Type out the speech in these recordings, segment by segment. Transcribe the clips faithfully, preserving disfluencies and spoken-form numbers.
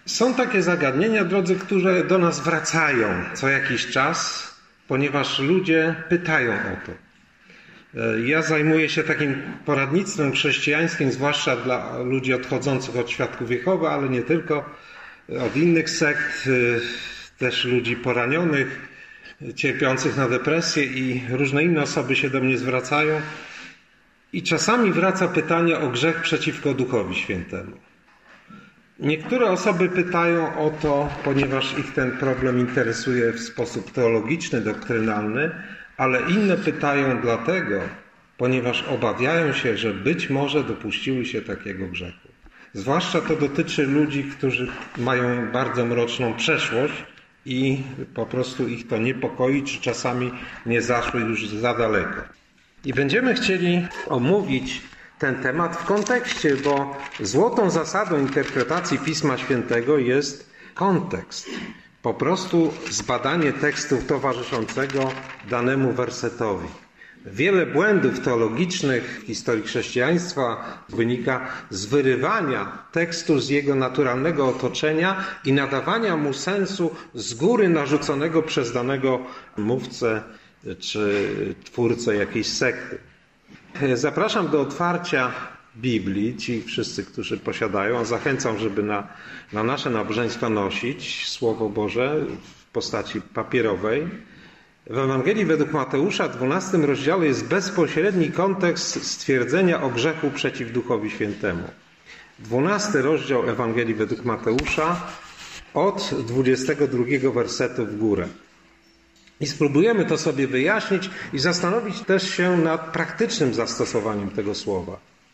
Są takie zagadnienia, drodzy, które do nas wracają co jakiś czas, ponieważ ludzie pytają o to. Ja zajmuję się takim poradnictwem chrześcijańskim, zwłaszcza dla ludzi odchodzących od świadków Jehowy, ale nie tylko, od innych sekt, też ludzi poranionych, cierpiących na depresję i różne inne osoby się do mnie zwracają. I czasami wraca pytanie o grzech przeciwko Duchowi Świętemu. Niektóre osoby pytają o to, ponieważ ich ten problem interesuje w sposób teologiczny, doktrynalny, ale inne pytają dlatego, ponieważ obawiają się, że być może dopuściły się takiego grzechu. Zwłaszcza to dotyczy ludzi, którzy mają bardzo mroczną przeszłość i po prostu ich to niepokoi, czy czasami nie zaszły już za daleko. I będziemy chcieli omówić ten temat w kontekście, bo złotą zasadą interpretacji Pisma Świętego jest kontekst. Po prostu zbadanie tekstu towarzyszącego danemu wersetowi. Wiele błędów teologicznych w historii chrześcijaństwa wynika z wyrywania tekstu z jego naturalnego otoczenia i nadawania mu sensu z góry narzuconego przez danego mówcę czy twórcę jakiejś sekty. Zapraszam do otwarcia Biblii, ci wszyscy, którzy posiadają, a zachęcam, żeby na, na nasze nabożeństwa nosić Słowo Boże w postaci papierowej. W Ewangelii według Mateusza, w dwunastym rozdziale jest bezpośredni kontekst stwierdzenia o grzechu przeciw Duchowi Świętemu. Dwunasty rozdział Ewangelii według Mateusza od dwudziestego drugiego wersetu w górę. I spróbujemy to sobie wyjaśnić i zastanowić też się nad praktycznym zastosowaniem tego słowa.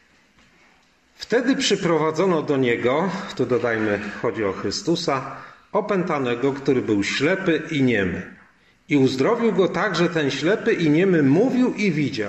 Wtedy przyprowadzono do Niego, tu dodajmy, chodzi o Chrystusa, opętanego, który był ślepy i niemy. I uzdrowił go tak, że ten ślepy i niemy mówił i widział.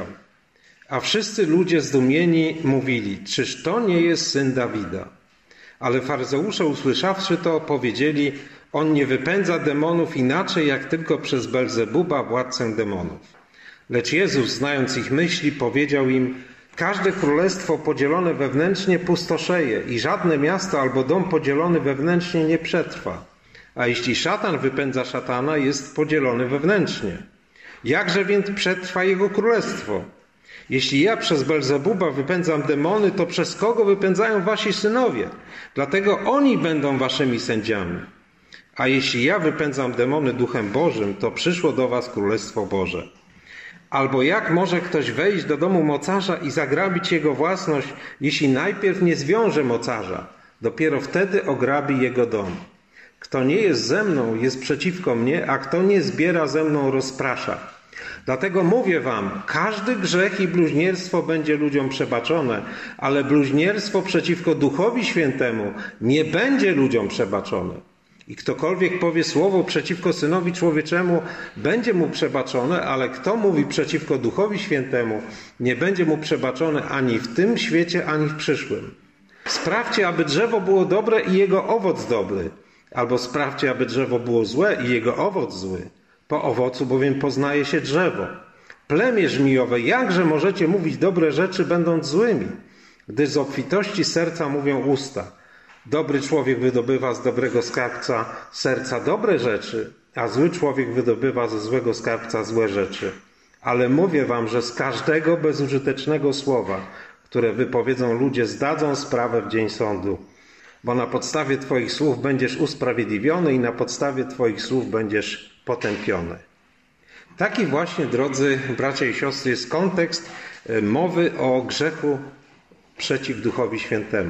A wszyscy ludzie zdumieni mówili, czyż to nie jest syn Dawida? Ale faryzeusze, usłyszawszy to, powiedzieli, on nie wypędza demonów inaczej, jak tylko przez Belzebuba, władcę demonów. Lecz Jezus, znając ich myśli, powiedział im, każde królestwo podzielone wewnętrznie pustoszeje i żadne miasto albo dom podzielony wewnętrznie nie przetrwa. A jeśli szatan wypędza szatana, jest podzielony wewnętrznie. Jakże więc przetrwa jego królestwo? Jeśli ja przez Belzebuba wypędzam demony, to przez kogo wypędzają wasi synowie? Dlatego oni będą waszymi sędziami. A jeśli ja wypędzam demony duchem Bożym, to przyszło do was Królestwo Boże. Albo jak może ktoś wejść do domu mocarza i zagrabić jego własność, jeśli najpierw nie zwiąże mocarza? Dopiero wtedy ograbi jego dom. Kto nie jest ze mną, jest przeciwko mnie, a kto nie zbiera ze mną, rozprasza. Dlatego mówię wam, każdy grzech i bluźnierstwo będzie ludziom przebaczone, ale bluźnierstwo przeciwko Duchowi Świętemu nie będzie ludziom przebaczone. I ktokolwiek powie słowo przeciwko Synowi Człowieczemu, będzie mu przebaczone, ale kto mówi przeciwko Duchowi Świętemu, nie będzie mu przebaczone ani w tym świecie, ani w przyszłym. Sprawdźcie, aby drzewo było dobre i jego owoc dobry, albo sprawdźcie, aby drzewo było złe i jego owoc zły. Po owocu bowiem poznaje się drzewo. Plemię żmijowe, jakże możecie mówić dobre rzeczy, będąc złymi? Gdyż z obfitości serca mówią usta. Dobry człowiek wydobywa z dobrego skarbca serca dobre rzeczy, a zły człowiek wydobywa ze złego skarbca złe rzeczy. Ale mówię wam, że z każdego bezużytecznego słowa, które wypowiedzą ludzie, zdadzą sprawę w dzień sądu. Bo na podstawie twoich słów będziesz usprawiedliwiony i na podstawie twoich słów będziesz potępiony. Taki właśnie, drodzy bracia i siostry, jest kontekst mowy o grzechu przeciw Duchowi Świętemu.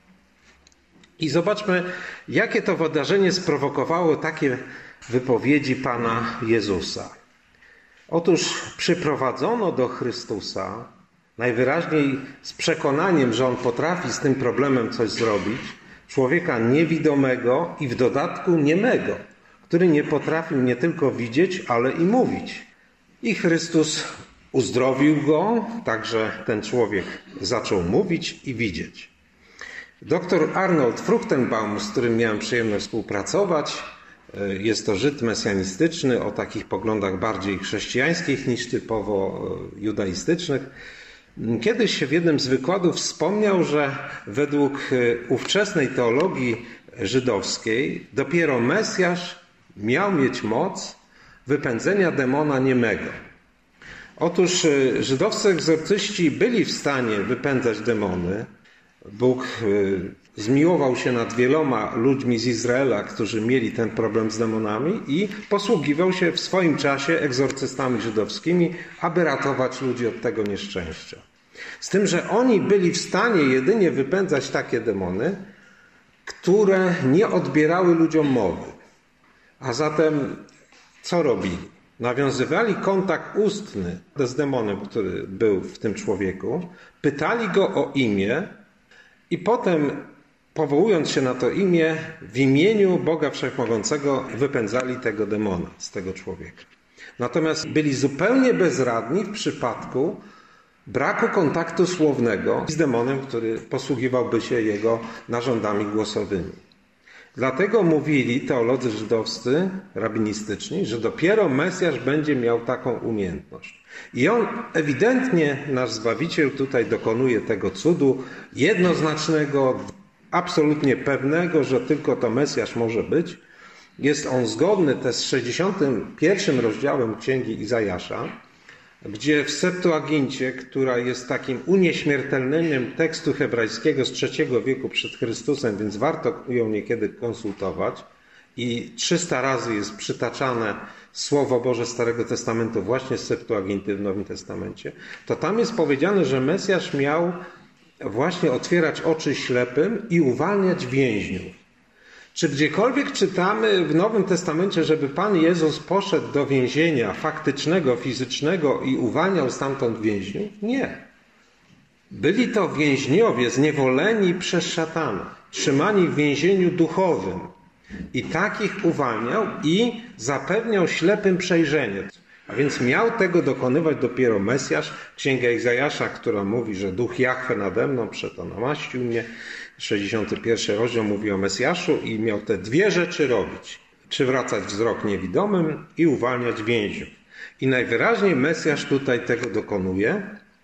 I zobaczmy, jakie to wydarzenie sprowokowało takie wypowiedzi Pana Jezusa. Otóż przyprowadzono do Chrystusa, najwyraźniej z przekonaniem, że On potrafi z tym problemem coś zrobić, człowieka niewidomego i w dodatku niemego, który nie potrafił nie tylko widzieć, ale i mówić. I Chrystus uzdrowił go, także ten człowiek zaczął mówić i widzieć. Doktor Arnold Fruchtenbaum, z którym miałem przyjemność współpracować, jest to Żyd mesjanistyczny o takich poglądach bardziej chrześcijańskich niż typowo judaistycznych. Kiedyś w jednym z wykładów wspomniał, że według ówczesnej teologii żydowskiej dopiero Mesjasz miał mieć moc wypędzenia demona niemego. Otóż żydowscy egzorcyści byli w stanie wypędzać demony. Bóg zmiłował się nad wieloma ludźmi z Izraela, którzy mieli ten problem z demonami i posługiwał się w swoim czasie egzorcystami żydowskimi, aby ratować ludzi od tego nieszczęścia. Z tym, że oni byli w stanie jedynie wypędzać takie demony, które nie odbierały ludziom mowy. A zatem co robili? Nawiązywali kontakt ustny z demonem, który był w tym człowieku, pytali go o imię i potem, powołując się na to imię, w imieniu Boga Wszechmogącego wypędzali tego demona z tego człowieka. Natomiast byli zupełnie bezradni w przypadku braku kontaktu słownego z demonem, który posługiwałby się jego narządami głosowymi. Dlatego mówili teolodzy żydowscy, rabinistyczni, że dopiero Mesjasz będzie miał taką umiejętność. I on ewidentnie, nasz Zbawiciel, tutaj dokonuje tego cudu jednoznacznego, absolutnie pewnego, że tylko to Mesjasz może być. Jest on zgodny też z sześćdziesiątym pierwszym rozdziałem Księgi Izajasza, gdzie w Septuagincie, która jest takim unieśmiertelnieniem tekstu hebrajskiego z trzeciego wieku przed Chrystusem, więc warto ją niekiedy konsultować, i trzysta razy jest przytaczane Słowo Boże Starego Testamentu właśnie z Septuaginty w Nowym Testamencie, to tam jest powiedziane, że Mesjasz miał właśnie otwierać oczy ślepym i uwalniać więźniów. Czy gdziekolwiek czytamy w Nowym Testamencie, żeby Pan Jezus poszedł do więzienia faktycznego, fizycznego i uwalniał stamtąd więźniów? Nie. Byli to więźniowie zniewoleni przez szatana, trzymani w więzieniu duchowym. I takich uwalniał i zapewniał ślepym przejrzenie. A więc miał tego dokonywać dopiero Mesjasz. Księga Izajasza, która mówi, że Duch Jahwe nade mną, przeto namaścił mnie. sześćdziesiąty pierwszy rozdział mówi o Mesjaszu i miał te dwie rzeczy robić. Przywracać wzrok niewidomym i uwalniać więźniów. I najwyraźniej Mesjasz tutaj tego dokonuje.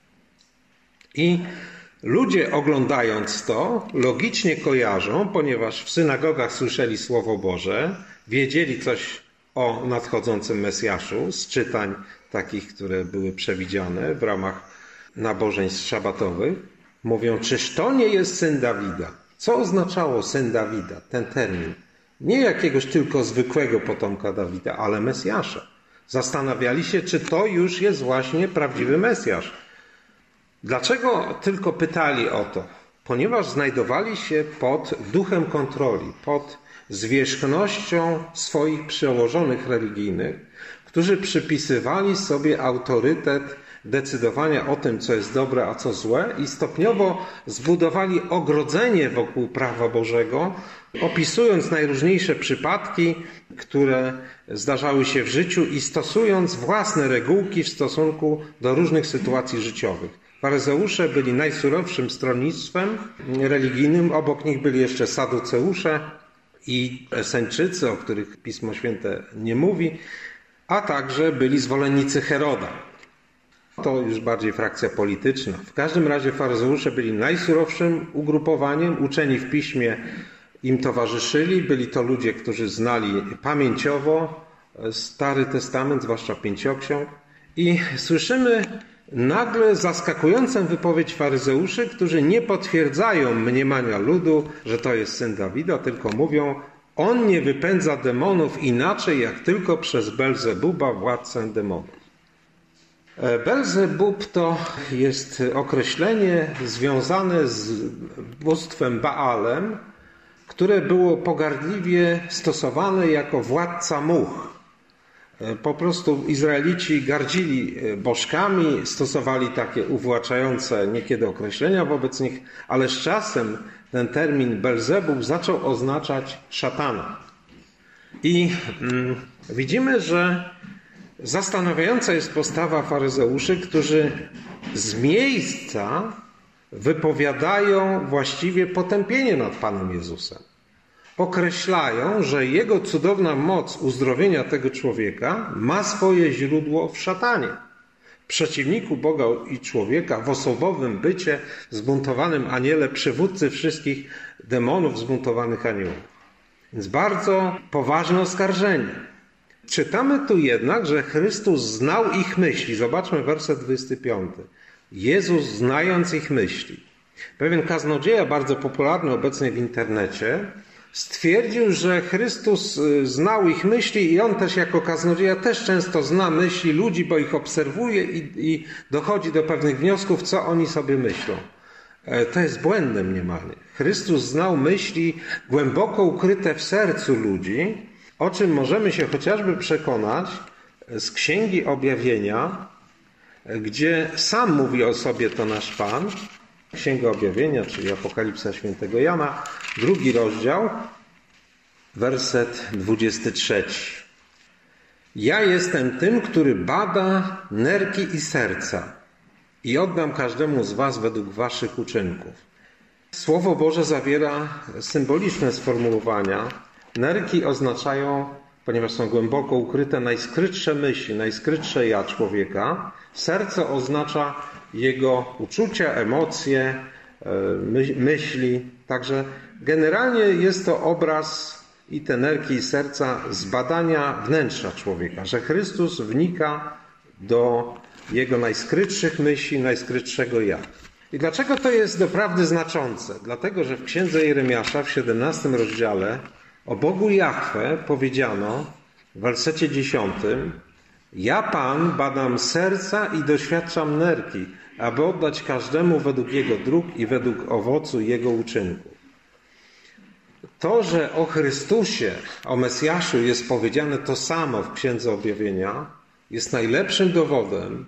I ludzie, oglądając to, logicznie kojarzą, ponieważ w synagogach słyszeli Słowo Boże, wiedzieli coś o nadchodzącym Mesjaszu z czytań takich, które były przewidziane w ramach nabożeństw szabatowych. Mówią, czyż to nie jest syn Dawida? Co oznaczało syn Dawida, ten termin? Nie jakiegoś tylko zwykłego potomka Dawida, ale Mesjasza. Zastanawiali się, czy to już jest właśnie prawdziwy Mesjasz. Dlaczego tylko pytali o to? Ponieważ znajdowali się pod duchem kontroli, pod zwierzchnością swoich przełożonych religijnych, którzy przypisywali sobie autorytet decydowania o tym, co jest dobre, a co złe, i stopniowo zbudowali ogrodzenie wokół prawa Bożego, opisując najróżniejsze przypadki, które zdarzały się w życiu i stosując własne regułki w stosunku do różnych sytuacji życiowych. Faryzeusze byli najsurowszym stronnictwem religijnym, obok nich byli jeszcze saduceusze i Eseńczycy, o których Pismo Święte nie mówi, a także byli zwolennicy Heroda. To już bardziej frakcja polityczna. W każdym razie faryzeusze byli najsurowszym ugrupowaniem, uczeni w piśmie im towarzyszyli. Byli to ludzie, którzy znali pamięciowo Stary Testament, zwłaszcza Pięcioksiąg. I słyszymy nagle zaskakującą wypowiedź faryzeuszy, którzy nie potwierdzają mniemania ludu, że to jest syn Dawida, tylko mówią, on nie wypędza demonów inaczej, jak tylko przez Belzebuba, władcę demonów. Belzebub to jest określenie związane z bóstwem Baalem, które było pogardliwie stosowane jako władca much. Po prostu Izraelici gardzili bożkami, stosowali takie uwłaczające niekiedy określenia wobec nich, ale z czasem ten termin Belzebub zaczął oznaczać szatana. I mm, widzimy, że zastanawiająca jest postawa faryzeuszy, którzy z miejsca wypowiadają właściwie potępienie nad Panem Jezusem. Określają, że Jego cudowna moc uzdrowienia tego człowieka ma swoje źródło w szatanie. W przeciwniku Boga i człowieka, w osobowym bycie, zbuntowanym aniele, przywódcy wszystkich demonów, zbuntowanych aniołów. Więc bardzo poważne oskarżenie. Czytamy tu jednak, że Chrystus znał ich myśli. Zobaczmy werset dwudziesty piąty. Jezus znając ich myśli. Pewien kaznodzieja, bardzo popularny obecnie w internecie, stwierdził, że Chrystus znał ich myśli i on też jako kaznodzieja też często zna myśli ludzi, bo ich obserwuje i, i dochodzi do pewnych wniosków, co oni sobie myślą. To jest błędne mniemanie. Chrystus znał myśli głęboko ukryte w sercu ludzi, o czym możemy się chociażby przekonać z Księgi Objawienia, gdzie sam mówi o sobie to nasz Pan. Księga Objawienia, czyli Apokalipsa Świętego Jana, drugi rozdział, werset dwudziesty trzeci. Ja jestem tym, który bada nerki i serca i oddam każdemu z was według waszych uczynków. Słowo Boże zawiera symboliczne sformułowania. Nerki oznaczają, ponieważ są głęboko ukryte, najskrytsze myśli, najskrytsze ja człowieka. Serce oznacza jego uczucia, emocje, myśli. Także generalnie jest to obraz i te nerki i serca zbadania wnętrza człowieka, że Chrystus wnika do jego najskrytszych myśli, najskrytszego ja. I dlaczego to jest doprawdy znaczące? Dlatego, że w Księdze Jeremiasza w siedemnastym rozdziale o Bogu Jahwe powiedziano w wersecie dziesiątym: ja, Pan, badam serca i doświadczam nerki, aby oddać każdemu według jego dróg i według owocu jego uczynków. To, że o Chrystusie, o Mesjaszu jest powiedziane to samo w Księdze Objawienia, jest najlepszym dowodem,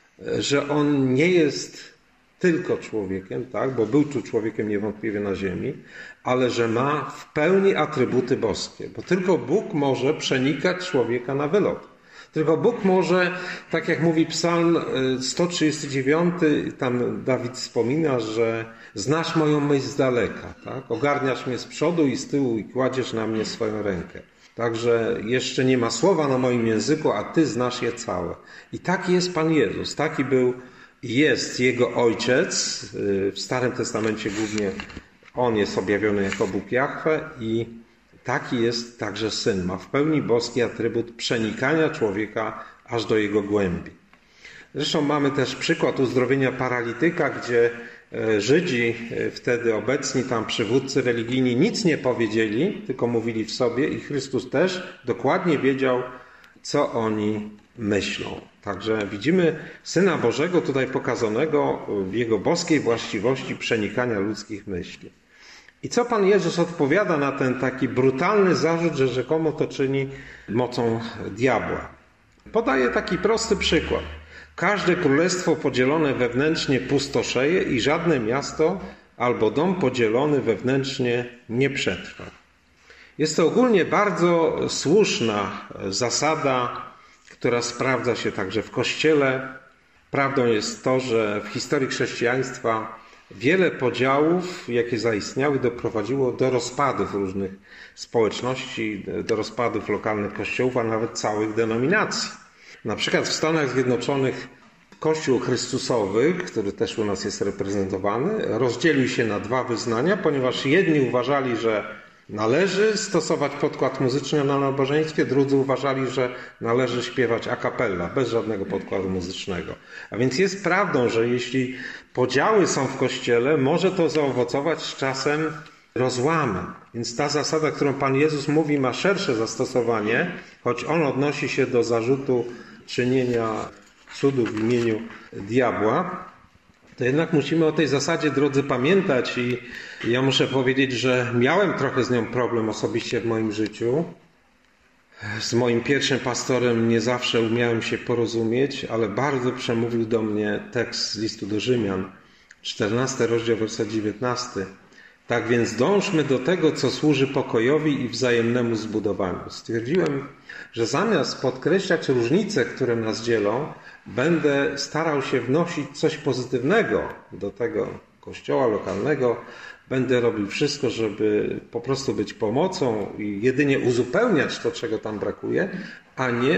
że On nie jest tylko człowiekiem, tak, bo był tu człowiekiem niewątpliwie na ziemi, ale że ma w pełni atrybuty boskie, bo tylko Bóg może przenikać człowieka na wylot. Tylko Bóg może, tak jak mówi Psalm sto trzydziesty dziewiąty, tam Dawid wspomina, że znasz moją myśl z daleka, tak? Ogarniasz mnie z przodu i z tyłu i kładziesz na mnie swoją rękę. Także jeszcze nie ma słowa na moim języku, a Ty znasz je całe. I taki jest Pan Jezus, taki był i jest Jego Ojciec. W Starym Testamencie głównie On jest objawiony jako Bóg Jahwe i taki jest także Syn. Ma w pełni boski atrybut przenikania człowieka aż do jego głębi. Zresztą mamy też przykład uzdrowienia paralityka, gdzie Żydzi wtedy obecni, tam przywódcy religijni nic nie powiedzieli, tylko mówili w sobie i Chrystus też dokładnie wiedział, co oni myślą. Także widzimy Syna Bożego tutaj pokazanego w Jego boskiej właściwości przenikania ludzkich myśli. I co Pan Jezus odpowiada na ten taki brutalny zarzut, że rzekomo to czyni mocą diabła? Podaje taki prosty przykład. Każde królestwo podzielone wewnętrznie pustoszeje i żadne miasto albo dom podzielony wewnętrznie nie przetrwa. Jest to ogólnie bardzo słuszna zasada, która sprawdza się także w Kościele. Prawdą jest to, że w historii chrześcijaństwa wiele podziałów, jakie zaistniały, doprowadziło do rozpadów różnych społeczności, do rozpadów lokalnych kościołów, a nawet całych denominacji. Na przykład w Stanach Zjednoczonych Kościół Chrystusowy, który też u nas jest reprezentowany, rozdzielił się na dwa wyznania, ponieważ jedni uważali, że należy stosować podkład muzyczny na nabożeństwie, drudzy uważali, że należy śpiewać a cappella, bez żadnego podkładu muzycznego. A więc jest prawdą, że jeśli podziały są w Kościele, może to zaowocować z czasem rozłamem. Więc ta zasada, którą Pan Jezus mówi, ma szersze zastosowanie, choć on odnosi się do zarzutu czynienia cudów w imieniu diabła. To jednak musimy o tej zasadzie, drodzy, pamiętać i ja muszę powiedzieć, że miałem trochę z nią problem osobiście w moim życiu. Z moim pierwszym pastorem nie zawsze umiałem się porozumieć, ale bardzo przemówił do mnie tekst z listu do Rzymian, czternasty rozdział, werset dziewiętnasty. Tak więc dążmy do tego, co służy pokojowi i wzajemnemu zbudowaniu. Stwierdziłem, że zamiast podkreślać różnice, które nas dzielą, będę starał się wnosić coś pozytywnego do tego kościoła lokalnego. Będę robił wszystko, żeby po prostu być pomocą i jedynie uzupełniać to, czego tam brakuje, a nie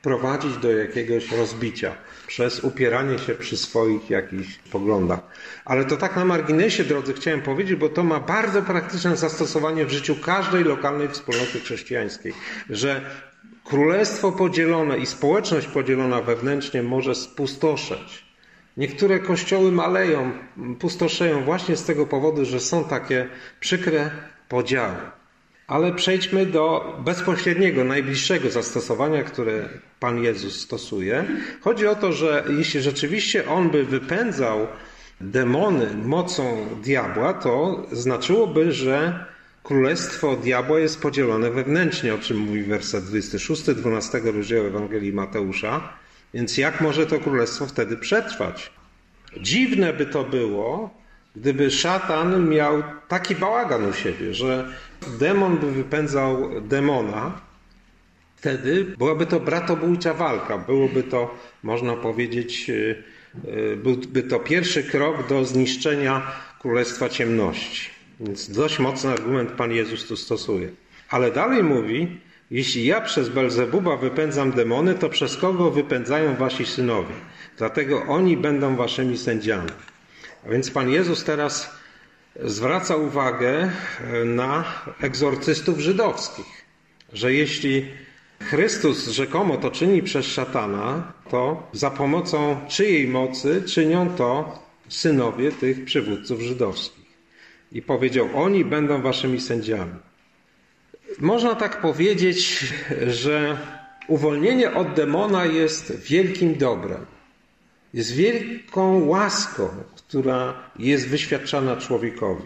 prowadzić do jakiegoś rozbicia przez upieranie się przy swoich jakichś poglądach. Ale to tak na marginesie, drodzy, chciałem powiedzieć, bo to ma bardzo praktyczne zastosowanie w życiu każdej lokalnej wspólnoty chrześcijańskiej, że królestwo podzielone i społeczność podzielona wewnętrznie może spustoszeć. Niektóre kościoły maleją, pustoszeją właśnie z tego powodu, że są takie przykre podziały. Ale przejdźmy do bezpośredniego, najbliższego zastosowania, które Pan Jezus stosuje. Chodzi o to, że jeśli rzeczywiście On by wypędzał demony mocą diabła, to znaczyłoby, że królestwo diabła jest podzielone wewnętrznie, o czym mówi werset dwudziesty szósty, dwunastego rozdziału Ewangelii Mateusza. Więc jak może to królestwo wtedy przetrwać? Dziwne by to było, gdyby szatan miał taki bałagan u siebie, że demon by wypędzał demona, wtedy byłaby to bratobójcza walka. Byłoby to, można powiedzieć, byłby to pierwszy krok do zniszczenia królestwa ciemności. Więc dość mocny argument Pan Jezus tu stosuje. Ale dalej mówi, jeśli ja przez Belzebuba wypędzam demony, to przez kogo wypędzają wasi synowie? Dlatego oni będą waszymi sędziami. A więc Pan Jezus teraz zwraca uwagę na egzorcystów żydowskich, że jeśli Chrystus rzekomo to czyni przez szatana, to za pomocą czyjej mocy czynią to synowie tych przywódców żydowskich. I powiedział, oni będą waszymi sędziami. Można tak powiedzieć, że uwolnienie od demona jest wielkim dobrem. Jest wielką łaską, która jest wyświadczana człowiekowi.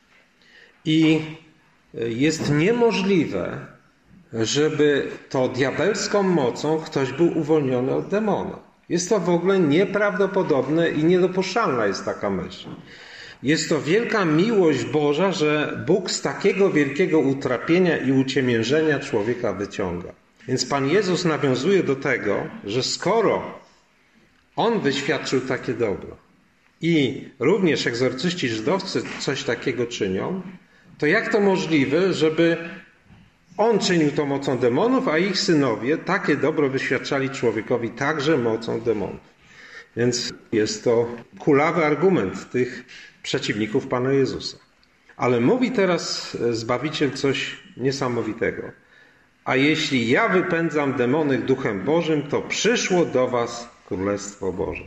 I jest niemożliwe, żeby to diabelską mocą ktoś był uwolniony od demona. Jest to w ogóle nieprawdopodobne i niedopuszczalna jest taka myśl. Jest to wielka miłość Boża, że Bóg z takiego wielkiego utrapienia i uciemiężenia człowieka wyciąga. Więc Pan Jezus nawiązuje do tego, że skoro On wyświadczył takie dobro i również egzorcyści żydowscy coś takiego czynią, to jak to możliwe, żeby On czynił to mocą demonów, a ich synowie takie dobro wyświadczali człowiekowi także mocą demonów. Więc jest to kulawy argument tych przeciwników Pana Jezusa. Ale mówi teraz Zbawiciel coś niesamowitego. A jeśli ja wypędzam demony duchem Bożym, to przyszło do was Królestwo Boże.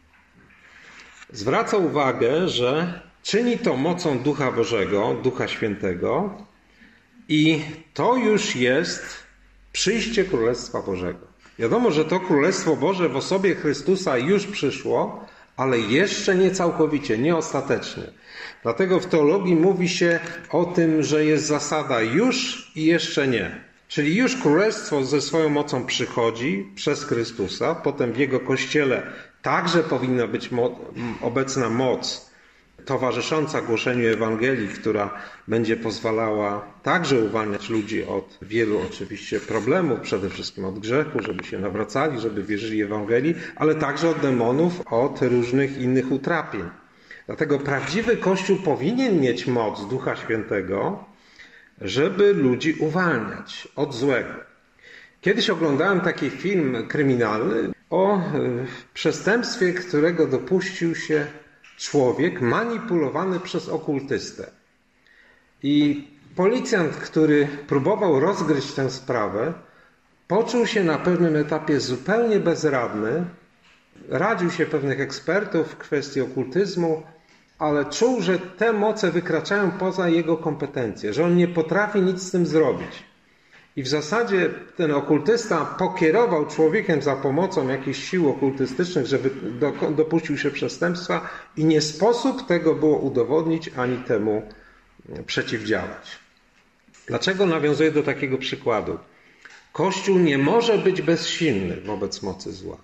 Zwraca uwagę, że czyni to mocą Ducha Bożego, Ducha Świętego i to już jest przyjście Królestwa Bożego. Wiadomo, że to Królestwo Boże w osobie Chrystusa już przyszło, ale jeszcze nie całkowicie, nie ostatecznie. Dlatego w teologii mówi się o tym, że jest zasada już i jeszcze nie. Czyli już Królestwo ze swoją mocą przychodzi przez Chrystusa, potem w Jego Kościele także powinna być mo- obecna moc towarzysząca głoszeniu Ewangelii, która będzie pozwalała także uwalniać ludzi od wielu oczywiście problemów, przede wszystkim od grzechu, żeby się nawracali, żeby wierzyli Ewangelii, ale także od demonów, od różnych innych utrapień. Dlatego prawdziwy Kościół powinien mieć moc Ducha Świętego, żeby ludzi uwalniać od złego. Kiedyś oglądałem taki film kryminalny o przestępstwie, którego dopuścił się człowiek manipulowany przez okultystę. I policjant, który próbował rozgryźć tę sprawę, poczuł się na pewnym etapie zupełnie bezradny. Radził się pewnych ekspertów w kwestii okultyzmu, ale czuł, że te moce wykraczają poza jego kompetencje, że on nie potrafi nic z tym zrobić. I w zasadzie ten okultysta pokierował człowiekiem za pomocą jakichś sił okultystycznych, żeby do, dopuścił się przestępstwa i nie sposób tego było udowodnić ani temu przeciwdziałać. Dlaczego nawiązuję do takiego przykładu? Kościół nie może być bezsilny wobec mocy zła.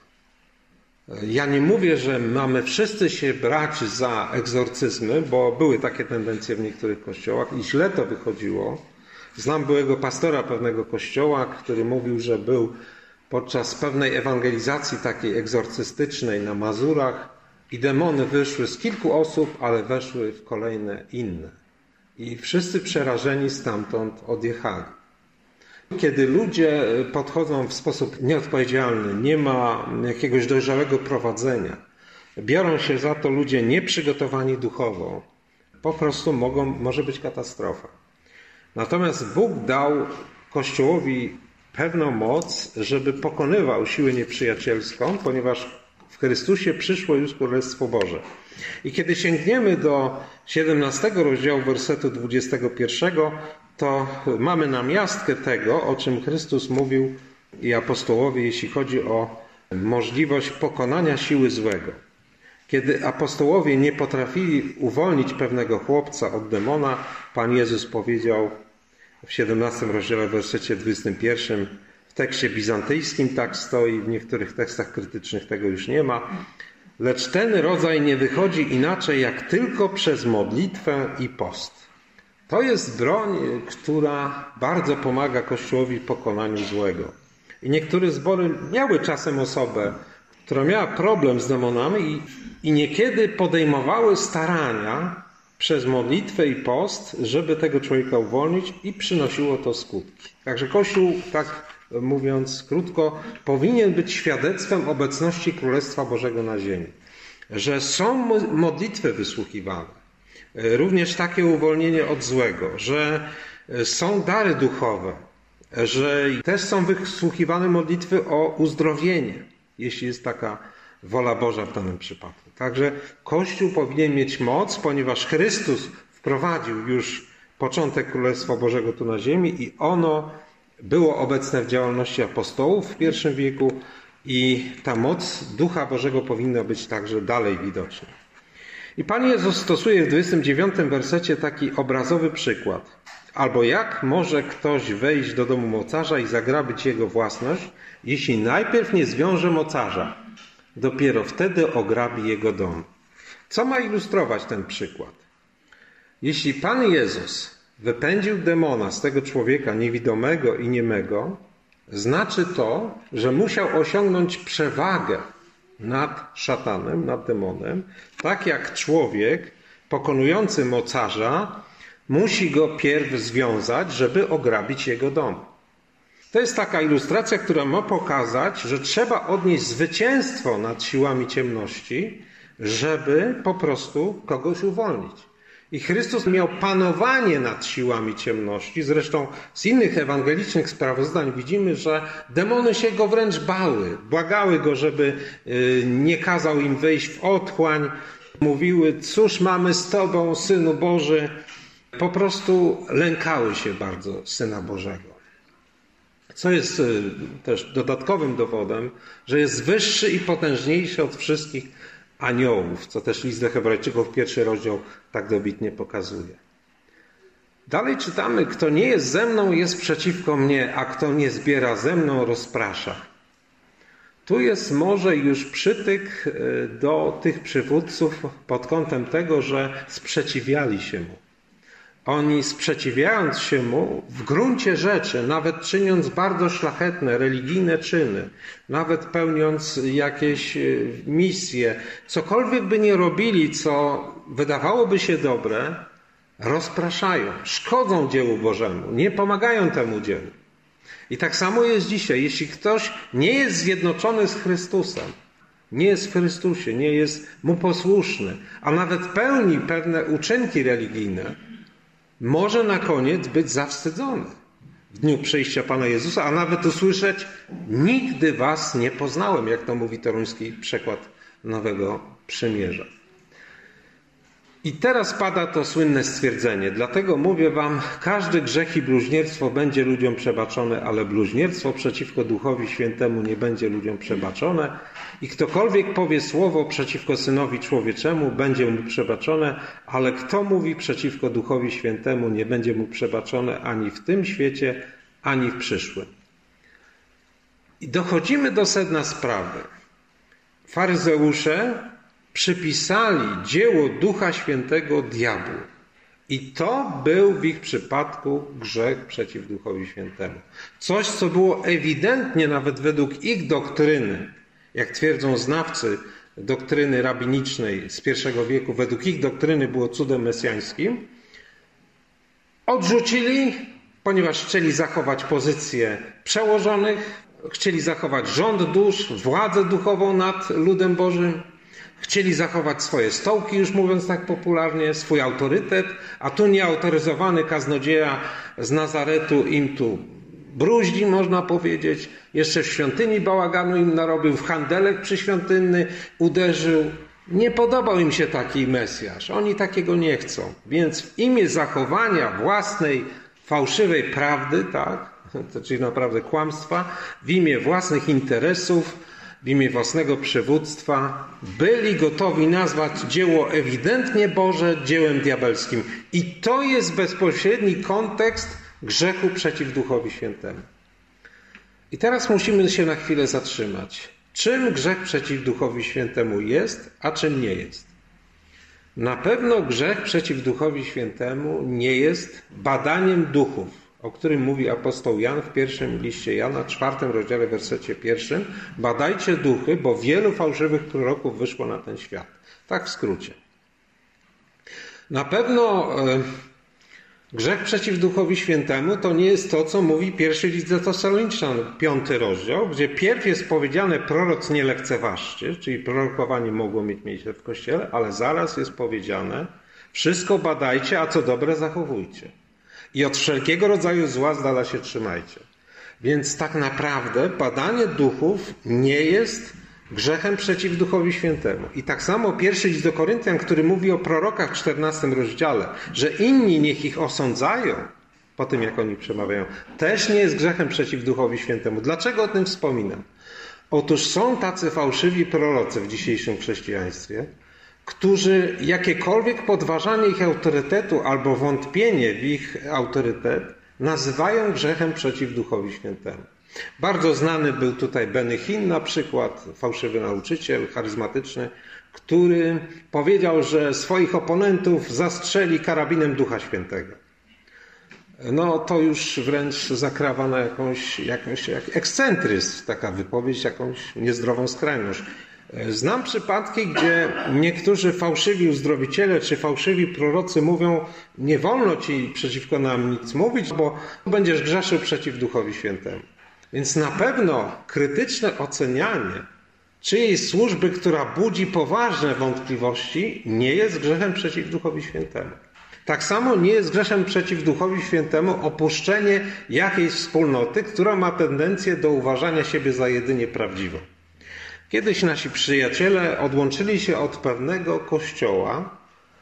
Ja nie mówię, że mamy wszyscy się brać za egzorcyzmy, bo były takie tendencje w niektórych kościołach i źle to wychodziło. Znam byłego pastora pewnego kościoła, który mówił, że był podczas pewnej ewangelizacji takiej egzorcystycznej na Mazurach i demony wyszły z kilku osób, ale weszły w kolejne inne. I wszyscy przerażeni stamtąd odjechali. Kiedy ludzie podchodzą w sposób nieodpowiedzialny, nie ma jakiegoś dojrzałego prowadzenia, biorą się za to ludzie nieprzygotowani duchowo, po prostu mogą, może być katastrofa. Natomiast Bóg dał Kościołowi pewną moc, żeby pokonywał siłę nieprzyjacielską, ponieważ w Chrystusie przyszło już Królestwo Boże. I kiedy sięgniemy do siedemnastego rozdziału wersetu dwudziestego pierwszego, to mamy namiastkę tego, o czym Chrystus mówił i apostołowie, jeśli chodzi o możliwość pokonania siły złego. Kiedy apostołowie nie potrafili uwolnić pewnego chłopca od demona, Pan Jezus powiedział w siedemnastym rozdziale, w wersecie dwudziestym pierwszym, w tekście bizantyjskim tak stoi, w niektórych tekstach krytycznych tego już nie ma, lecz ten rodzaj nie wychodzi inaczej jak tylko przez modlitwę i post. To jest broń, która bardzo pomaga Kościołowi w pokonaniu złego. I niektóre zbory miały czasem osobę, która miała problem z demonami i, i niekiedy podejmowały starania przez modlitwę i post, żeby tego człowieka uwolnić i przynosiło to skutki. Także Kościół, tak mówiąc krótko, powinien być świadectwem obecności Królestwa Bożego na ziemi. Że są modlitwy wysłuchiwane, również takie uwolnienie od złego, że są dary duchowe, że też są wysłuchiwane modlitwy o uzdrowienie, jeśli jest taka wola Boża w danym przypadku. Także Kościół powinien mieć moc, ponieważ Chrystus wprowadził już początek Królestwa Bożego tu na ziemi i ono było obecne w działalności apostołów w pierwszym wieku i ta moc Ducha Bożego powinna być także dalej widoczna. I Pan Jezus stosuje w dwudziestym dziewiątym wersecie taki obrazowy przykład. Albo jak może ktoś wejść do domu mocarza i zagrabić jego własność, jeśli najpierw nie zwiąże mocarza? Dopiero wtedy ograbi jego dom. Co ma ilustrować ten przykład? Jeśli Pan Jezus wypędził demona z tego człowieka niewidomego i niemego, znaczy to, że musiał osiągnąć przewagę nad szatanem, nad demonem, tak jak człowiek pokonujący mocarza musi go pierw związać, żeby ograbić jego dom. To jest taka ilustracja, która ma pokazać, że trzeba odnieść zwycięstwo nad siłami ciemności, żeby po prostu kogoś uwolnić. I Chrystus miał panowanie nad siłami ciemności. Zresztą z innych ewangelicznych sprawozdań widzimy, że demony się go wręcz bały. Błagały go, żeby nie kazał im wejść w otchłań. Mówiły, cóż mamy z Tobą, Synu Boży. Po prostu lękały się bardzo Syna Bożego. Co jest też dodatkowym dowodem, że jest wyższy i potężniejszy od wszystkich aniołów, co też list do Hebrajczyków, pierwszy rozdział tak dobitnie pokazuje. Dalej czytamy, kto nie jest ze mną, jest przeciwko mnie, a kto nie zbiera ze mną, rozprasza. Tu jest może już przytyk do tych przywódców pod kątem tego, że sprzeciwiali się mu. Oni sprzeciwiając się mu w gruncie rzeczy, nawet czyniąc bardzo szlachetne, religijne czyny, nawet pełniąc jakieś misje, cokolwiek by nie robili, co wydawałoby się dobre, rozpraszają, szkodzą dziełu Bożemu, nie pomagają temu dziełu. I tak samo jest dzisiaj. Jeśli ktoś nie jest zjednoczony z Chrystusem, nie jest w Chrystusie, nie jest mu posłuszny, a nawet pełni pewne uczynki religijne, może na koniec być zawstydzony w dniu przyjścia Pana Jezusa, a nawet usłyszeć: nigdy was nie poznałem, jak to mówi toruński przekład Nowego Przymierza. I teraz pada to słynne stwierdzenie. Dlatego mówię wam, każdy grzech i bluźnierstwo będzie ludziom przebaczone, ale bluźnierstwo przeciwko Duchowi Świętemu nie będzie ludziom przebaczone. I ktokolwiek powie słowo przeciwko Synowi Człowieczemu, będzie mu przebaczone, ale kto mówi przeciwko Duchowi Świętemu, nie będzie mu przebaczone ani w tym świecie, ani w przyszłym. I dochodzimy do sedna sprawy. Faryzeusze przypisali dzieło Ducha Świętego diabłu. I to był w ich przypadku grzech przeciw Duchowi Świętemu. Coś, co było ewidentnie nawet według ich doktryny, jak twierdzą znawcy doktryny rabinicznej z pierwszego wieku, według ich doktryny było cudem mesjańskim, odrzucili ponieważ chcieli zachować pozycję przełożonych, chcieli zachować rząd dusz, władzę duchową nad ludem Bożym, chcieli zachować swoje stołki, już mówiąc tak popularnie, swój autorytet, a tu nieautoryzowany kaznodzieja z Nazaretu im tu bruździ, można powiedzieć. Jeszcze w świątyni bałaganu im narobił, w handelek przyświątynny uderzył. Nie podobał im się taki Mesjasz. Oni takiego nie chcą. Więc w imię zachowania własnej fałszywej prawdy, tak, czyli naprawdę kłamstwa, w imię własnych interesów, w imię własnego przywództwa, byli gotowi nazwać dzieło ewidentnie Boże dziełem diabelskim. I to jest bezpośredni kontekst grzechu przeciw Duchowi Świętemu. I teraz musimy się na chwilę zatrzymać. Czym grzech przeciw Duchowi Świętemu jest, a czym nie jest? Na pewno grzech przeciw Duchowi Świętemu nie jest badaniem duchów, o którym mówi apostoł Jan w pierwszym liście Jana, czwartym rozdziale, wersecie pierwszym. Badajcie duchy, bo wielu fałszywych proroków wyszło na ten świat. Tak w skrócie. Na pewno e, grzech przeciw Duchowi Świętemu to nie jest to, co mówi pierwszy list do Tesaloniczan, piąty rozdział, gdzie pierw jest powiedziane proroc nie lekceważcie, czyli prorokowanie mogło mieć miejsce w Kościele, ale zaraz jest powiedziane wszystko badajcie, a co dobre zachowujcie. I od wszelkiego rodzaju zła z dala się trzymajcie. Więc tak naprawdę badanie duchów nie jest grzechem przeciw Duchowi Świętemu. I tak samo pierwszy list do Koryntian, który mówi o prorokach w czternastym rozdziale, że inni niech ich osądzają po tym, jak oni przemawiają, też nie jest grzechem przeciw Duchowi Świętemu. Dlaczego o tym wspominam? Otóż są tacy fałszywi prorocy w dzisiejszym chrześcijaństwie, którzy jakiekolwiek podważanie ich autorytetu albo wątpienie w ich autorytet nazywają grzechem przeciw Duchowi Świętemu. Bardzo znany był tutaj Benny Hinn, na przykład fałszywy nauczyciel charyzmatyczny, który powiedział, że swoich oponentów zastrzeli karabinem Ducha Świętego. No to już wręcz zakrawa na jakąś, jakąś jak ekscentryzm, taka wypowiedź, jakąś niezdrową skrajność. Znam przypadki, gdzie niektórzy fałszywi uzdrowiciele czy fałszywi prorocy mówią, nie wolno ci przeciwko nam nic mówić, bo będziesz grzeszył przeciw Duchowi Świętemu. Więc na pewno krytyczne ocenianie czyjejś służby, która budzi poważne wątpliwości, nie jest grzechem przeciw Duchowi Świętemu. Tak samo nie jest grzechem przeciw Duchowi Świętemu opuszczenie jakiejś wspólnoty, która ma tendencję do uważania siebie za jedynie prawdziwą. Kiedyś nasi przyjaciele odłączyli się od pewnego kościoła,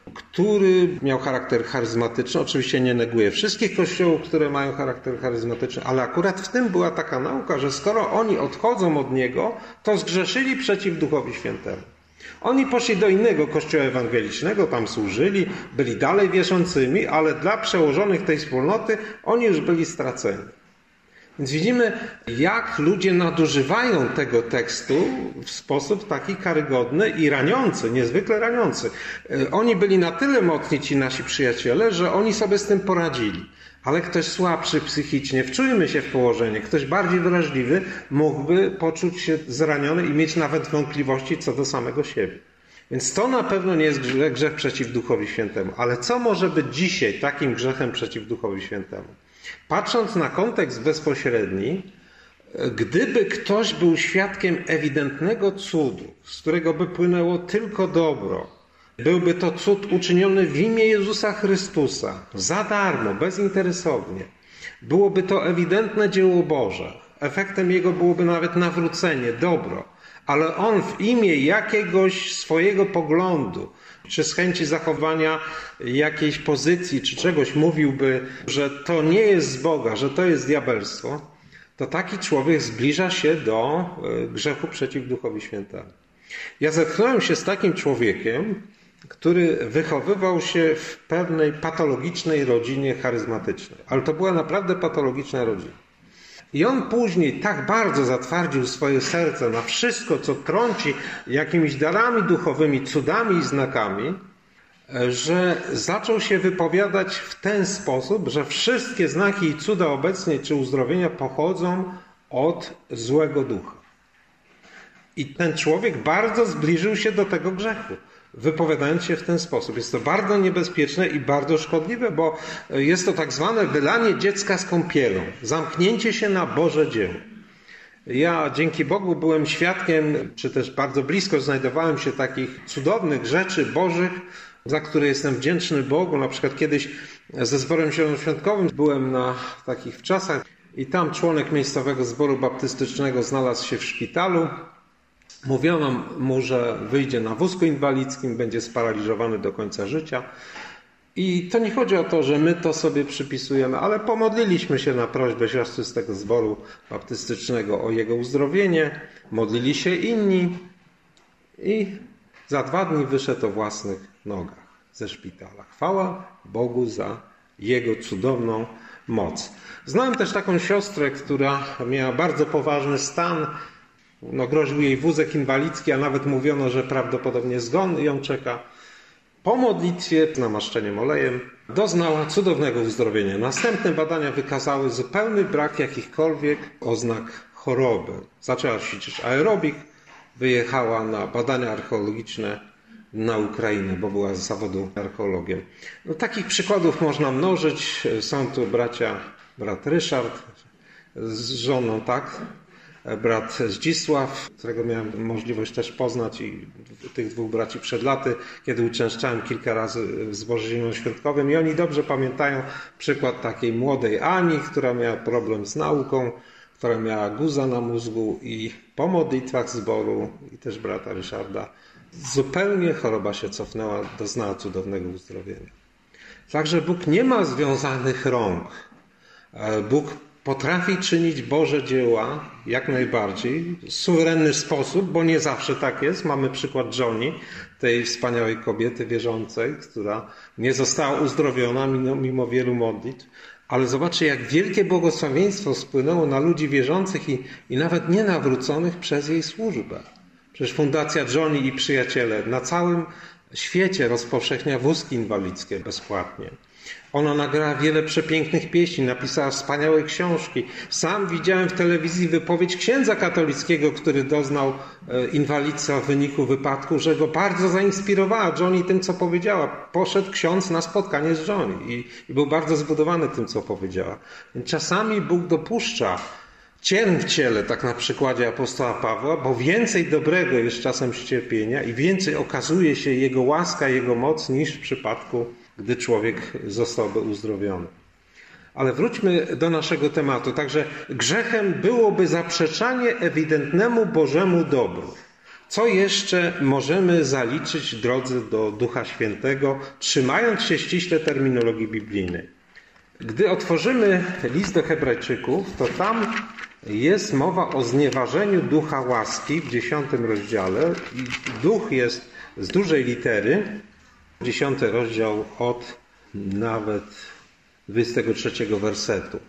który miał charakter charyzmatyczny. Oczywiście nie neguję wszystkich kościołów, które mają charakter charyzmatyczny, ale akurat w tym była taka nauka, że skoro oni odchodzą od niego, to zgrzeszyli przeciw Duchowi Świętemu. Oni poszli do innego kościoła ewangelicznego, tam służyli, byli dalej wierzącymi, ale dla przełożonych tej wspólnoty oni już byli straceni. Więc widzimy, jak ludzie nadużywają tego tekstu w sposób taki karygodny i raniący, niezwykle raniący. Oni byli na tyle mocni, ci nasi przyjaciele, że oni sobie z tym poradzili. Ale ktoś słabszy psychicznie, wczujmy się w położenie, ktoś bardziej wrażliwy mógłby poczuć się zraniony i mieć nawet wątpliwości co do samego siebie. Więc to na pewno nie jest grzech, grzech przeciw Duchowi Świętemu. Ale co może być dzisiaj takim grzechem przeciw Duchowi Świętemu? Patrząc na kontekst bezpośredni, gdyby ktoś był świadkiem ewidentnego cudu, z którego by płynęło tylko dobro, byłby to cud uczyniony w imię Jezusa Chrystusa, za darmo, bezinteresownie, byłoby to ewidentne dzieło Boże, efektem jego byłoby nawet nawrócenie, dobro, ale on w imię jakiegoś swojego poglądu, czy z chęci zachowania jakiejś pozycji, czy czegoś mówiłby, że to nie jest z Boga, że to jest diabelstwo, to taki człowiek zbliża się do grzechu przeciw Duchowi Świętemu. Ja zetknąłem się z takim człowiekiem, który wychowywał się w pewnej patologicznej rodzinie charyzmatycznej. Ale to była naprawdę patologiczna rodzina. I on później tak bardzo zatwardził swoje serce na wszystko, co trąci jakimiś darami duchowymi, cudami i znakami, że zaczął się wypowiadać w ten sposób, że wszystkie znaki i cuda obecnie czy uzdrowienia pochodzą od złego ducha. I ten człowiek bardzo zbliżył się do tego grzechu. wypowiadając się w ten sposób. Jest to bardzo niebezpieczne i bardzo szkodliwe, bo jest to tak zwane wylanie dziecka z kąpielą, zamknięcie się na Boże dzieło. Ja dzięki Bogu byłem świadkiem, czy też bardzo blisko znajdowałem się takich cudownych rzeczy Bożych, za które jestem wdzięczny Bogu. Na przykład kiedyś ze zborem zielonoświątkowym byłem na takich wczasach i tam członek miejscowego zboru baptystycznego znalazł się w szpitalu. Mówiono mu, że wyjdzie na wózku inwalidzkim, będzie sparaliżowany do końca życia. I to nie chodzi o to, że my to sobie przypisujemy, ale pomodliliśmy się na prośbę siostry z tego zboru baptystycznego o jego uzdrowienie. Modlili się inni i za dwa dni wyszedł o własnych nogach ze szpitala. Chwała Bogu za jego cudowną moc. Znałem też taką siostrę, która miała bardzo poważny stan. No, groził jej wózek inwalidzki, a nawet mówiono, że prawdopodobnie zgon ją czeka. Po modlitwie z namaszczeniem olejem doznała cudownego uzdrowienia. Następne badania wykazały zupełny brak jakichkolwiek oznak choroby. Zaczęła ćwiczyć aerobik, wyjechała na badania archeologiczne na Ukrainę, bo była z zawodu archeologiem. No, takich przykładów można mnożyć. Są tu bracia, brat Ryszard z żoną, tak? Brat Zdzisław, którego miałem możliwość też poznać, i tych dwóch braci przed laty, kiedy uczęszczałem kilka razy w zborze zielonoświątkowym, i oni dobrze pamiętają przykład takiej młodej Ani, która miała problem z nauką, która miała guza na mózgu, i po modlitwach zboru i też brata Ryszarda zupełnie choroba się cofnęła, doznała cudownego uzdrowienia. Także Bóg nie ma związanych rąk. Bóg potrafi czynić Boże dzieła jak najbardziej w suwerenny sposób, bo nie zawsze tak jest. Mamy przykład Żoni, tej wspaniałej kobiety wierzącej, która nie została uzdrowiona mimo, mimo wielu modlitw. Ale zobaczcie, jak wielkie błogosławieństwo spłynęło na ludzi wierzących i, i nawet nienawróconych przez jej służbę. Przecież Fundacja Żoni i Przyjaciele na całym świecie rozpowszechnia wózki inwalidzkie bezpłatnie. Ona nagrała wiele przepięknych pieśni, napisała wspaniałe książki. Sam widziałem w telewizji wypowiedź księdza katolickiego, który doznał inwalidztwa w wyniku wypadku, że go bardzo zainspirowała Żoni tym, co powiedziała. Poszedł ksiądz na spotkanie z Żoni i, i był bardzo zbudowany tym, co powiedziała. Więc czasami Bóg dopuszcza cierń w ciele, tak na przykładzie apostoła Pawła, bo więcej dobrego jest czasem z cierpienia i więcej okazuje się Jego łaska, Jego moc niż w przypadku, gdy człowiek zostałby uzdrowiony. Ale wróćmy do naszego tematu. Także grzechem byłoby zaprzeczanie ewidentnemu Bożemu dobru. Co jeszcze możemy zaliczyć, drodzy, do Ducha Świętego, trzymając się ściśle terminologii biblijnej? Gdy otworzymy list do Hebrajczyków, to tam jest mowa o znieważeniu ducha łaski w dziesiątym rozdziale. I duch jest z dużej litery. Dziesiąty rozdział od nawet dwudziestego trzeciego wersetu.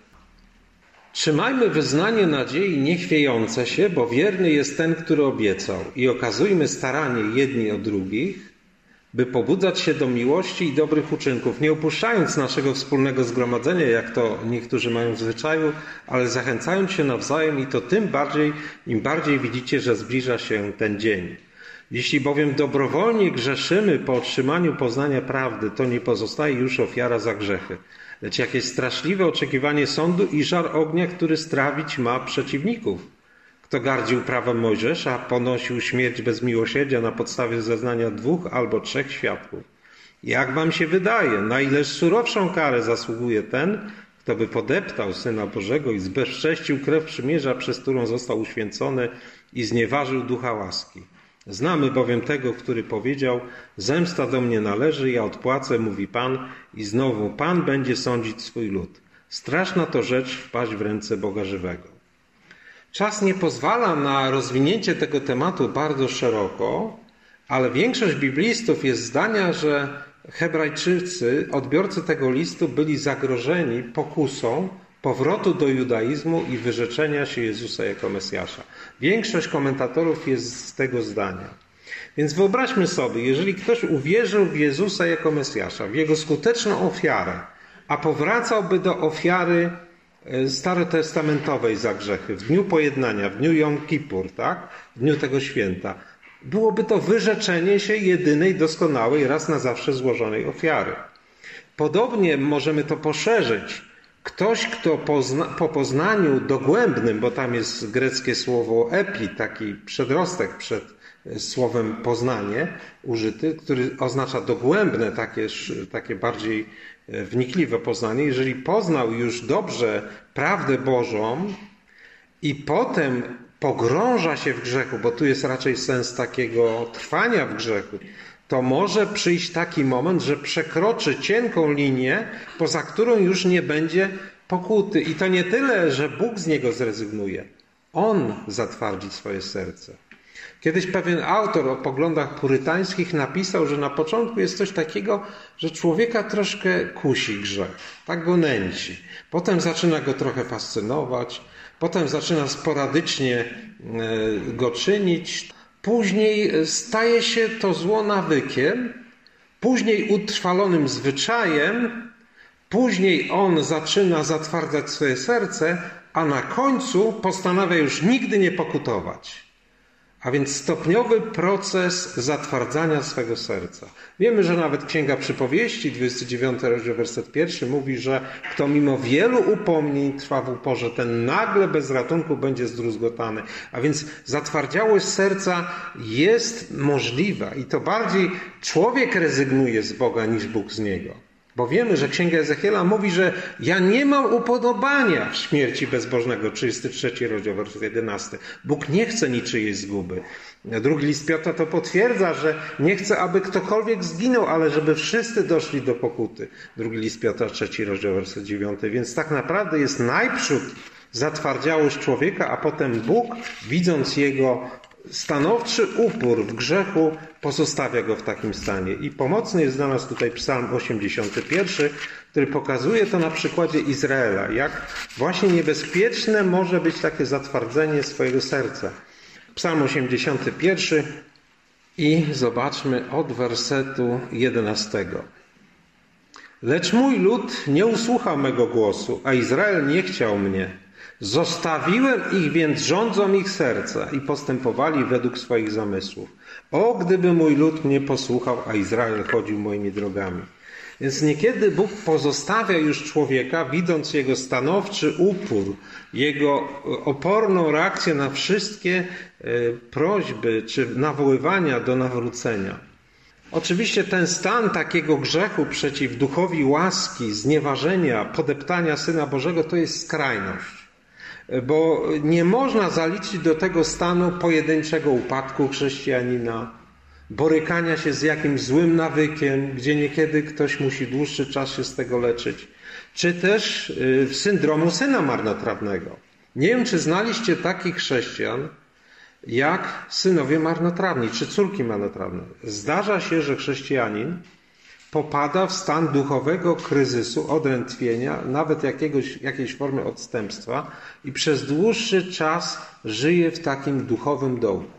Trzymajmy wyznanie nadziei niechwiejące się, bo wierny jest ten, który obiecał, i okazujmy staranie jedni o drugich, by pobudzać się do miłości i dobrych uczynków, nie opuszczając naszego wspólnego zgromadzenia, jak to niektórzy mają w zwyczaju, ale zachęcając się nawzajem, i to tym bardziej, im bardziej widzicie, że zbliża się ten dzień. Jeśli bowiem dobrowolnie grzeszymy po otrzymaniu poznania prawdy, to nie pozostaje już ofiara za grzechy, lecz jakieś straszliwe oczekiwanie sądu i żar ognia, który strawić ma przeciwników. Kto gardził prawem Mojżesza, ponosił śmierć bez miłosierdzia na podstawie zeznania dwóch albo trzech świadków. Jak wam się wydaje, na ileż surowszą karę zasługuje ten, kto by podeptał Syna Bożego i zbezcześcił krew przymierza, przez którą został uświęcony, i znieważył ducha łaski. Znamy bowiem tego, który powiedział: zemsta do mnie należy, ja odpłacę, mówi Pan, i znowu Pan będzie sądzić swój lud. Straszna to rzecz wpaść w ręce Boga żywego. Czas nie pozwala na rozwinięcie tego tematu bardzo szeroko, ale większość biblistów jest zdania, że Hebrajczycy, odbiorcy tego listu, byli zagrożeni pokusą powrotu do judaizmu i wyrzeczenia się Jezusa jako Mesjasza. Większość komentatorów jest z tego zdania. Więc wyobraźmy sobie, jeżeli ktoś uwierzył w Jezusa jako Mesjasza, w Jego skuteczną ofiarę, a powracałby do ofiary starotestamentowej za grzechy, w dniu pojednania, w dniu Jom Kippur, tak? W dniu tego święta, byłoby to wyrzeczenie się jedynej, doskonałej, raz na zawsze złożonej ofiary. Podobnie możemy to poszerzyć. Ktoś, kto pozna, po poznaniu dogłębnym, bo tam jest greckie słowo epi, taki przedrostek przed słowem poznanie użyty, który oznacza dogłębne, takie, takie bardziej wnikliwe poznanie. Jeżeli poznał już dobrze prawdę Bożą i potem pogrąża się w grzechu, bo tu jest raczej sens takiego trwania w grzechu, to może przyjść taki moment, że przekroczy cienką linię, poza którą już nie będzie pokuty. I to nie tyle, że Bóg z niego zrezygnuje. On zatwardzi swoje serce. Kiedyś pewien autor o poglądach purytańskich napisał, że na początku jest coś takiego, że człowieka troszkę kusi grzech. Tak go nęci. Potem zaczyna go trochę fascynować. Potem zaczyna sporadycznie go czynić. Później staje się to zło nawykiem, później utrwalonym zwyczajem, później on zaczyna zatwardzać swoje serce, a na końcu postanawia już nigdy nie pokutować. A więc stopniowy proces zatwardzania swego serca. Wiemy, że nawet Księga Przypowieści, dwudziesty dziewiąty rozdział, werset pierwszy mówi, że kto mimo wielu upomnień trwa w uporze, ten nagle bez ratunku będzie zdruzgotany. A więc zatwardziałość serca jest możliwa i to bardziej człowiek rezygnuje z Boga niż Bóg z niego. Bo wiemy, że Księga Ezechiela mówi, że ja nie mam upodobania w śmierci bezbożnego. trzydziesty trzeci rozdział, werset jedenasty. Bóg nie chce niczyjej zguby. Drugi list Piotra to potwierdza, że nie chce, aby ktokolwiek zginął, ale żeby wszyscy doszli do pokuty. Drugi list Piotra, trzeci rozdział, werset dziewiąty. Więc tak naprawdę jest najprzód zatwardziałość człowieka, a potem Bóg, widząc jego stanowczy upór w grzechu, pozostawia go w takim stanie. I pomocny jest dla nas tutaj Psalm osiemdziesiąty pierwszy, który pokazuje to na przykładzie Izraela, jak właśnie niebezpieczne może być takie zatwardzenie swojego serca. Psalm osiemdziesiąty pierwszy i zobaczmy od wersetu jedenastego. Lecz mój lud nie usłuchał mego głosu, a Izrael nie chciał mnie. Zostawiłem ich, więc rządzą ich serca i postępowali według swoich zamysłów. O, gdyby mój lud mnie posłuchał, a Izrael chodził moimi drogami. Więc niekiedy Bóg pozostawia już człowieka, widząc jego stanowczy upór, jego oporną reakcję na wszystkie prośby czy nawoływania do nawrócenia. Oczywiście ten stan takiego grzechu przeciw duchowi łaski, znieważenia, podeptania Syna Bożego to jest skrajność. Bo nie można zaliczyć do tego stanu pojedynczego upadku chrześcijanina, borykania się z jakimś złym nawykiem, gdzie niekiedy ktoś musi dłuższy czas się z tego leczyć, czy też syndromu syna marnotrawnego. Nie wiem, czy znaliście takich chrześcijan, jak synowie marnotrawni, czy córki marnotrawne. Zdarza się, że chrześcijanin popada w stan duchowego kryzysu, odrętwienia, nawet jakiegoś, jakiejś formy odstępstwa i przez dłuższy czas żyje w takim duchowym dołku.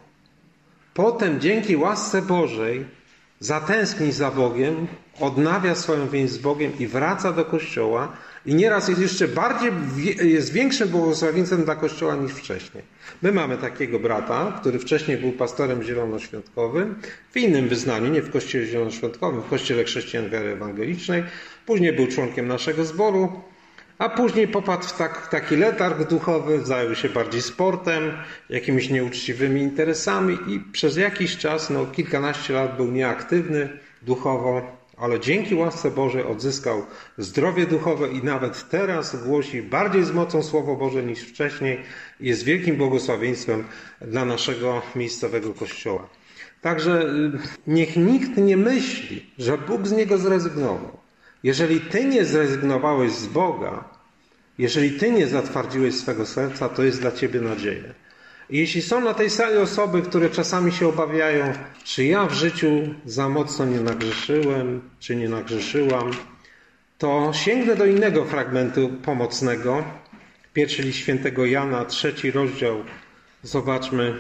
Potem dzięki łasce Bożej zatęskni za Bogiem, odnawia swoją więź z Bogiem i wraca do Kościoła i nieraz jest jeszcze bardziej, jest większym błogosławieństwem dla Kościoła niż wcześniej. My mamy takiego brata, który wcześniej był pastorem zielonoświątkowym, w innym wyznaniu, nie w Kościele zielonoświątkowym, w Kościele Chrześcijan Wiary Ewangelicznej. Później był członkiem naszego zboru, a później popadł w, tak, w taki letarg duchowy, zajął się bardziej sportem, jakimiś nieuczciwymi interesami i przez jakiś czas, no kilkanaście lat był nieaktywny duchowo, ale dzięki łasce Bożej odzyskał zdrowie duchowe i nawet teraz głosi bardziej z mocą Słowo Boże niż wcześniej i jest wielkim błogosławieństwem dla naszego miejscowego kościoła. Także niech nikt nie myśli, że Bóg z niego zrezygnował. Jeżeli ty nie zrezygnowałeś z Boga, jeżeli ty nie zatwardziłeś swego serca, to jest dla ciebie nadzieja. I jeśli są na tej sali osoby, które czasami się obawiają, czy ja w życiu za mocno nie nagrzeszyłem, czy nie nagrzeszyłam, to sięgnę do innego fragmentu pomocnego. Pierwszy list świętego Jana, trzeci rozdział. Zobaczmy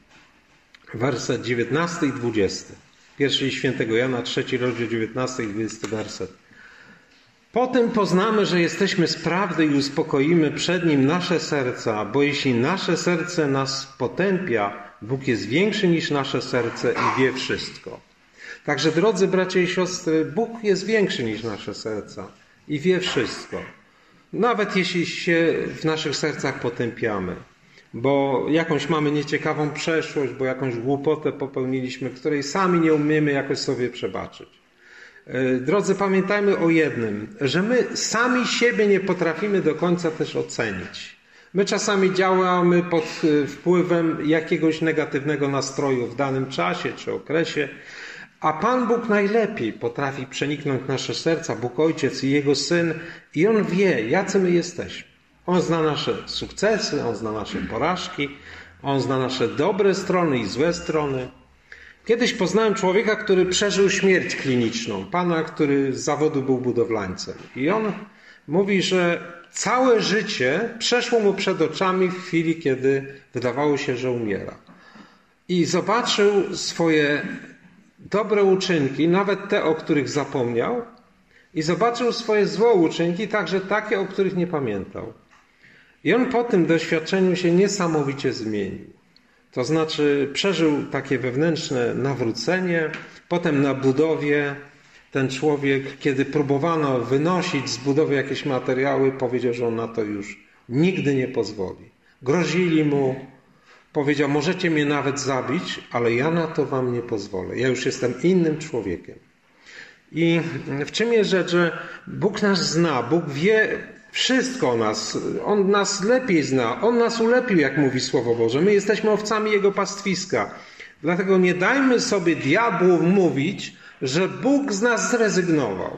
werset dziewiętnasty i dwudziesty. Pierwszy list świętego Jana, trzeci rozdział, dziewiętnasty i dwudziesty werset. Potem poznamy, że jesteśmy z prawdy i uspokoimy przed Nim nasze serca, bo jeśli nasze serce nas potępia, Bóg jest większy niż nasze serce i wie wszystko. Także, drodzy bracia i siostry, Bóg jest większy niż nasze serca i wie wszystko. Nawet jeśli się w naszych sercach potępiamy, bo jakąś mamy nieciekawą przeszłość, bo jakąś głupotę popełniliśmy, której sami nie umiemy jakoś sobie przebaczyć. Drodzy, pamiętajmy o jednym, że my sami siebie nie potrafimy do końca też ocenić. My czasami działamy pod wpływem jakiegoś negatywnego nastroju w danym czasie czy okresie, a Pan Bóg najlepiej potrafi przeniknąć nasze serca, Bóg Ojciec i Jego Syn, i On wie, jacy my jesteśmy. On zna nasze sukcesy, On zna nasze porażki, On zna nasze dobre strony i złe strony. Kiedyś poznałem człowieka, który przeżył śmierć kliniczną, pana, który z zawodu był budowlańcem. I on mówi, że całe życie przeszło mu przed oczami w chwili, kiedy wydawało się, że umiera. I zobaczył swoje dobre uczynki, nawet te, o których zapomniał, i zobaczył swoje złe uczynki, także takie, o których nie pamiętał. I on po tym doświadczeniu się niesamowicie zmienił. To znaczy przeżył takie wewnętrzne nawrócenie, potem na budowie ten człowiek, kiedy próbowano wynosić z budowy jakieś materiały, powiedział, że on na to już nigdy nie pozwoli. Grozili mu, powiedział, możecie mnie nawet zabić, ale ja na to wam nie pozwolę. Ja już jestem innym człowiekiem. I w czym jest rzecz, że Bóg nas zna, Bóg wie wszystko o nas. On nas lepiej zna. On nas ulepił, jak mówi Słowo Boże. My jesteśmy owcami Jego pastwiska. Dlatego nie dajmy sobie diabłu mówić, że Bóg z nas zrezygnował.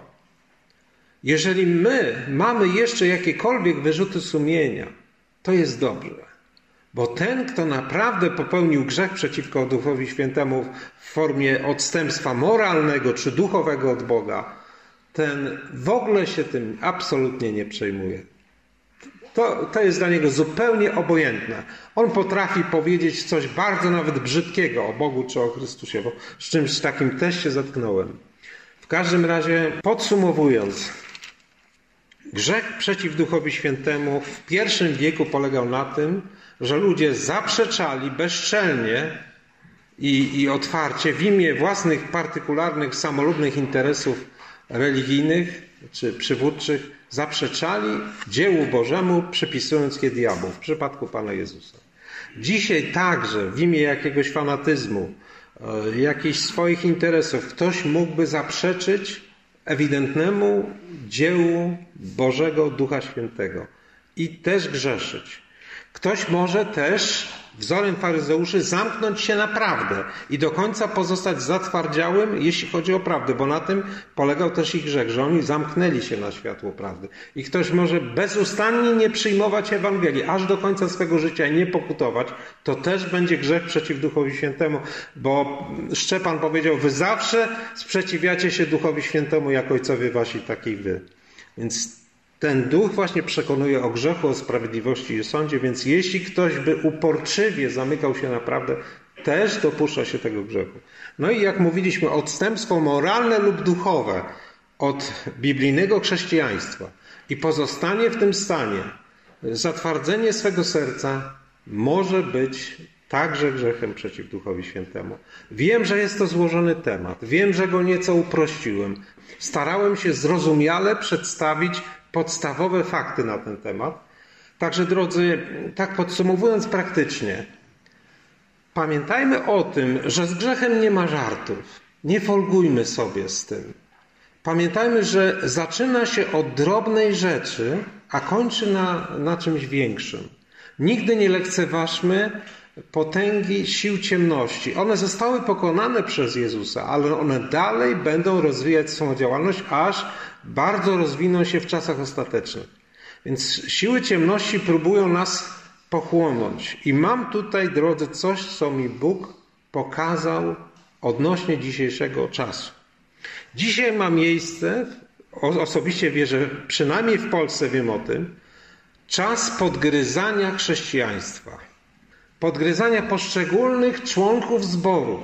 Jeżeli my mamy jeszcze jakiekolwiek wyrzuty sumienia, to jest dobrze. Bo ten, kto naprawdę popełnił grzech przeciwko Duchowi Świętemu w formie odstępstwa moralnego czy duchowego od Boga, ten w ogóle się tym absolutnie nie przejmuje. To, to jest dla niego zupełnie obojętne. On potrafi powiedzieć coś bardzo nawet brzydkiego o Bogu czy o Chrystusie, bo z czymś takim też się zetknąłem. W każdym razie, podsumowując, grzech przeciw Duchowi Świętemu w pierwszym wieku polegał na tym, że ludzie zaprzeczali bezczelnie i, i otwarcie w imię własnych partykularnych, samolubnych interesów religijnych czy przywódczych, zaprzeczali dziełu Bożemu, przypisując je diabłu, w przypadku Pana Jezusa. Dzisiaj także w imię jakiegoś fanatyzmu, jakichś swoich interesów ktoś mógłby zaprzeczyć ewidentnemu dziełu Bożego Ducha Świętego i też grzeszyć. Ktoś może też wzorem faryzeuszy zamknąć się naprawdę i do końca pozostać zatwardziałym, jeśli chodzi o prawdę, bo na tym polegał też ich grzech, że oni zamknęli się na światło prawdy. I ktoś może bezustannie nie przyjmować Ewangelii, aż do końca swego życia i nie pokutować, to też będzie grzech przeciw Duchowi Świętemu, bo Szczepan powiedział, wy zawsze sprzeciwiacie się Duchowi Świętemu, jak ojcowie wasi, tak i wy. Więc ten duch właśnie przekonuje o grzechu, o sprawiedliwości i sądzie, więc jeśli ktoś by uporczywie zamykał się na prawdę, też dopuszcza się tego grzechu. No i jak mówiliśmy, odstępstwo moralne lub duchowe od biblijnego chrześcijaństwa i pozostanie w tym stanie, zatwardzenie swego serca może być także grzechem przeciw Duchowi Świętemu. Wiem, że jest to złożony temat. Wiem, że go nieco uprościłem. Starałem się zrozumiale przedstawić podstawowe fakty na ten temat. Także, drodzy, tak podsumowując praktycznie, pamiętajmy o tym, że z grzechem nie ma żartów. Nie folgujmy sobie z tym. Pamiętajmy, że zaczyna się od drobnej rzeczy, a kończy na, na czymś większym. Nigdy nie lekceważmy potęgi sił ciemności. One zostały pokonane przez Jezusa, ale one dalej będą rozwijać swoją działalność, aż bardzo rozwiną się w czasach ostatecznych. Więc siły ciemności próbują nas pochłonąć. I mam tutaj, drodzy, coś, co mi Bóg pokazał odnośnie dzisiejszego czasu. Dzisiaj ma miejsce, osobiście wierzę, przynajmniej w Polsce wiem o tym, czas podgryzania chrześcijaństwa. Podgryzania poszczególnych członków zborów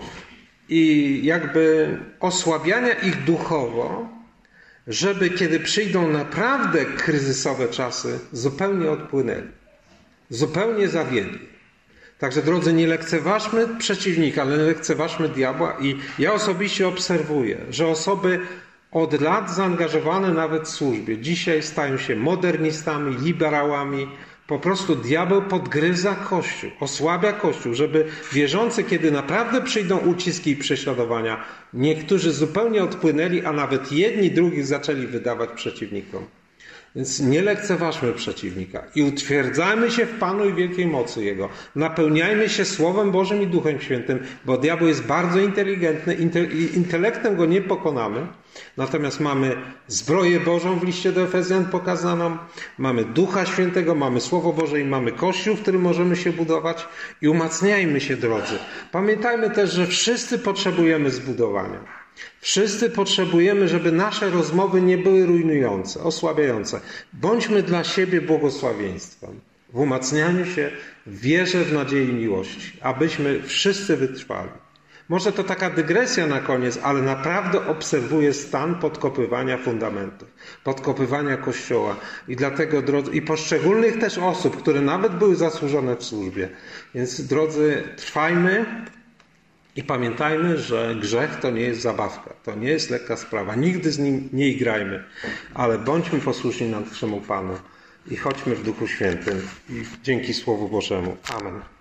i jakby osłabiania ich duchowo, żeby kiedy przyjdą naprawdę kryzysowe czasy, zupełnie odpłynęli, zupełnie zawiedli. Także drodzy, nie lekceważmy przeciwnika, ale lekceważmy diabła i ja osobiście obserwuję, że osoby od lat zaangażowane nawet w służbie dzisiaj stają się modernistami, liberałami. Po prostu diabeł podgryza Kościół, osłabia Kościół, żeby wierzący, kiedy naprawdę przyjdą uciski i prześladowania, niektórzy zupełnie odpłynęli, a nawet jedni drugich zaczęli wydawać przeciwnikom. Więc nie lekceważmy przeciwnika i utwierdzajmy się w Panu i wielkiej mocy Jego. Napełniajmy się Słowem Bożym i Duchem Świętym, bo diabeł jest bardzo inteligentny, intelektem go nie pokonamy. Natomiast mamy zbroję Bożą w liście do Efezjan pokazaną, mamy Ducha Świętego, mamy Słowo Boże i mamy Kościół, w którym możemy się budować i umacniajmy się, drodzy. Pamiętajmy też, że wszyscy potrzebujemy zbudowania. Wszyscy potrzebujemy, żeby nasze rozmowy nie były rujnujące, osłabiające. Bądźmy dla siebie błogosławieństwem w umacnianiu się, w wierze, w nadziei i miłości, abyśmy wszyscy wytrwali. Może to taka dygresja na koniec, ale naprawdę obserwuję stan podkopywania fundamentów, podkopywania Kościoła i dlatego, drodzy, i poszczególnych też osób, które nawet były zasłużone w służbie. Więc, drodzy, trwajmy i pamiętajmy, że grzech to nie jest zabawka, to nie jest lekka sprawa. Nigdy z nim nie igrajmy, ale bądźmy posłuszni naszemu Panu i chodźmy w Duchu Świętym i dzięki Słowu Bożemu. Amen.